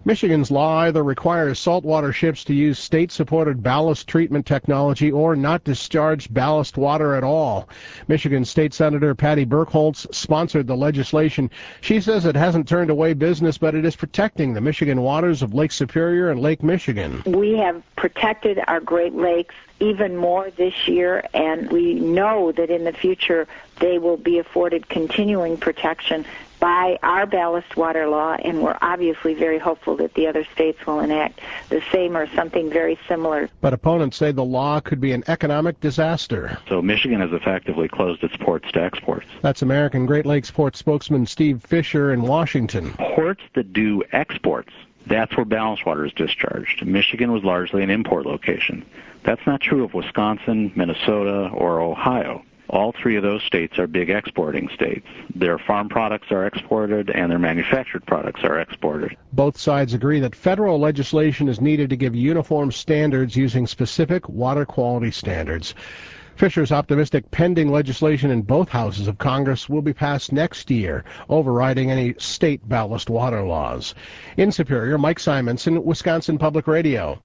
Michigan's law either requires saltwater ships to use state-supported ballast treatment technology or not discharge ballast water at all. Michigan State Senator Patty Burkholz sponsored the legislation. She says it hasn't turned away business, but it is protecting the Michigan waters of Lake Superior and Lake Michigan. We have protected our Great Lakes even more this year, and we know that in the future they will be afforded continuing protection by our ballast water law, and we're obviously very hopeful that the other states will enact the same or something very similar. But opponents say the law could be an economic disaster. So Michigan has effectively closed its ports to exports. That's American Great Lakes Port spokesman Steve Fisher in Washington. Ports that do exports, that's where ballast water is discharged. Michigan was largely an import location. That's not true of Wisconsin, Minnesota, or Ohio. All three of those states are big exporting states. Their farm products are exported and their manufactured products are exported. Both sides agree that federal legislation is needed to give uniform standards using specific water quality standards. Fisher's optimistic pending legislation in both houses of Congress will be passed next year, overriding any state ballast water laws. In Superior, Mike Simonson, Wisconsin Public Radio.